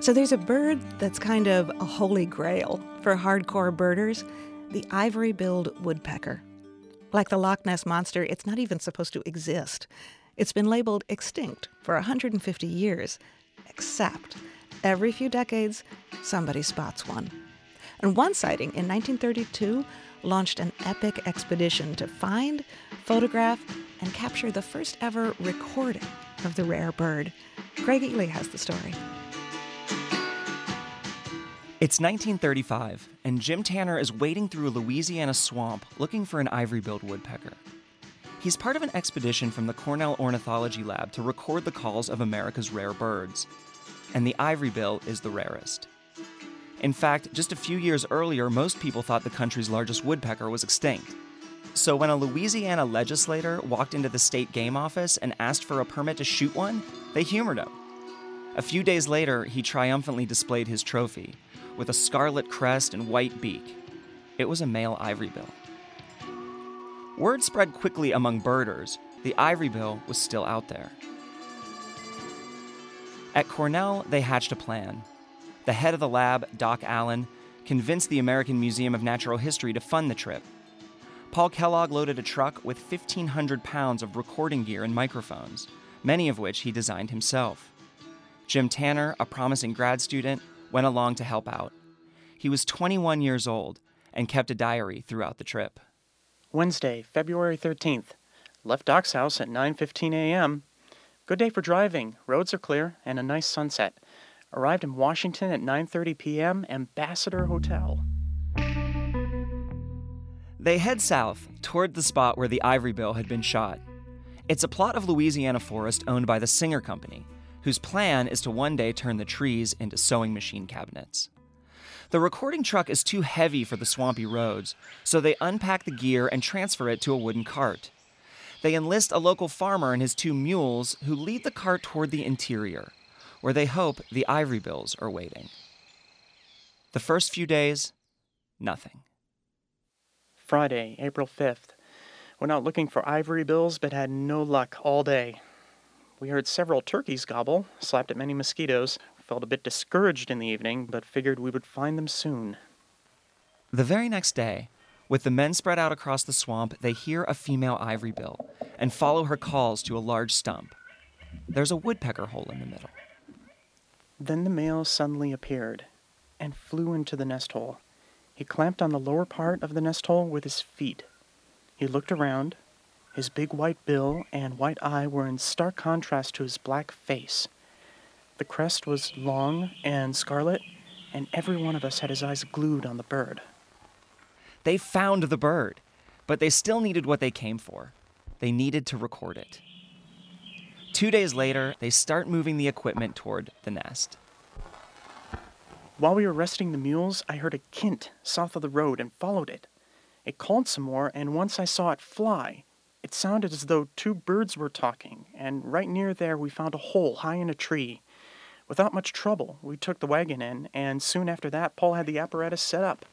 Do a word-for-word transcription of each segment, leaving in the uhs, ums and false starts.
So there's a bird that's kind of a holy grail for hardcore birders, the ivory-billed woodpecker. Like the Loch Ness Monster, it's not even supposed to exist. It's been labeled extinct for one hundred fifty years, except every few decades, somebody spots one. And one sighting in nineteen thirty-two launched an epic expedition to find, photograph, and capture the first ever recording of the rare bird. Craig Ely has the story. It's nineteen thirty-five, and Jim Tanner is wading through a Louisiana swamp looking for an ivory-billed woodpecker. He's part of an expedition from the Cornell Ornithology Lab to record the calls of America's rare birds. And the ivory-bill is the rarest. In fact, just a few years earlier, most people thought the country's largest woodpecker was extinct. So when a Louisiana legislator walked into the state game office and asked for a permit to shoot one, they humored him. A few days later, he triumphantly displayed his trophy, with a scarlet crest and white beak. It was a male ivory-bill. Word spread quickly among birders. The ivory-bill was still out there. At Cornell, they hatched a plan. The head of the lab, Doc Allen, convinced the American Museum of Natural History to fund the trip. Paul Kellogg loaded a truck with fifteen hundred pounds of recording gear and microphones, many of which he designed himself. Jim Tanner, a promising grad student, went along to help out. He was twenty-one years old and kept a diary throughout the trip. Wednesday, February thirteenth. Left Doc's house at nine fifteen a.m. Good day for driving. Roads are clear and a nice sunset. Arrived in Washington at nine thirty p.m. Ambassador Hotel. They head south toward the spot where the ivory-bill had been shot. It's a plot of Louisiana forest owned by the Singer Company, whose plan is to one day turn the trees into sewing machine cabinets. The recording truck is too heavy for the swampy roads, so they unpack the gear and transfer it to a wooden cart. They enlist a local farmer and his two mules, who lead the cart toward the interior, where they hope the ivory-bills are waiting. The first few days, nothing. Friday, April fifth. Went out looking for ivory-bills, but had no luck all day. We heard several turkeys gobble, slapped at many mosquitoes, felt a bit discouraged in the evening, but figured we would find them soon. The very next day, with the men spread out across the swamp, they hear a female ivory-bill and follow her calls to a large stump. There's a woodpecker hole in the middle. Then the male suddenly appeared and flew into the nest hole. He clamped on the lower part of the nest hole with his feet. He looked around. His big white bill and white eye were in stark contrast to his black face. The crest was long and scarlet, and every one of us had his eyes glued on the bird. They found the bird, but they still needed what they came for. They needed to record it. Two days later, they start moving the equipment toward the nest. While we were resting the mules, I heard a kint south of the road and followed it. It called some more, and once I saw it fly, it sounded as though two birds were talking, and right near there we found a hole high in a tree. Without much trouble, we took the wagon in, and soon after that, Paul had the apparatus set up.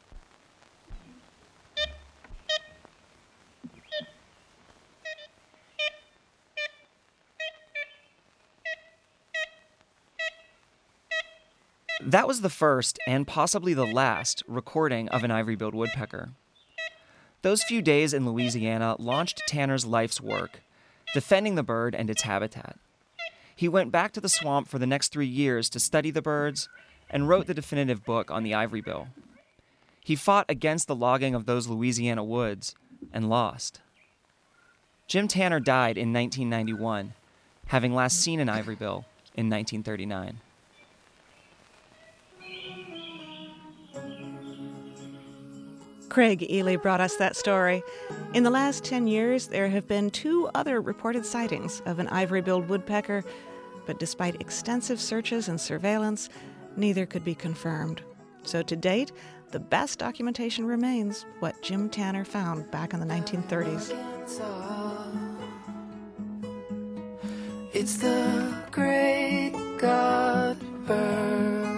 That was the first, and possibly the last, recording of an ivory-billed woodpecker. Those few days in Louisiana launched Tanner's life's work, defending the bird and its habitat. He went back to the swamp for the next three years to study the birds and wrote the definitive book on the ivory-bill. He fought against the logging of those Louisiana woods and lost. Jim Tanner died in nineteen ninety-one, having last seen an ivory-bill in nineteen thirty-nine. Craig Ely brought us that story. In the last ten years, there have been two other reported sightings of an ivory-billed woodpecker, but despite extensive searches and surveillance, neither could be confirmed. So to date, the best documentation remains what Jim Tanner found back in the nineteen thirties. It's the great God bird.